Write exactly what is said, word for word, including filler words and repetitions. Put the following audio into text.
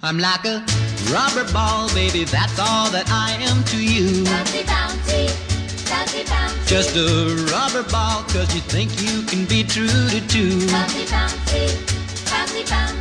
I'm like a rubber ball, baby, that's all that I am to you. Bouncy, bouncy, bouncy, bouncy. Just a rubber ball, cause you think you can be true to two. Bouncy, bouncy, bouncy, bouncy.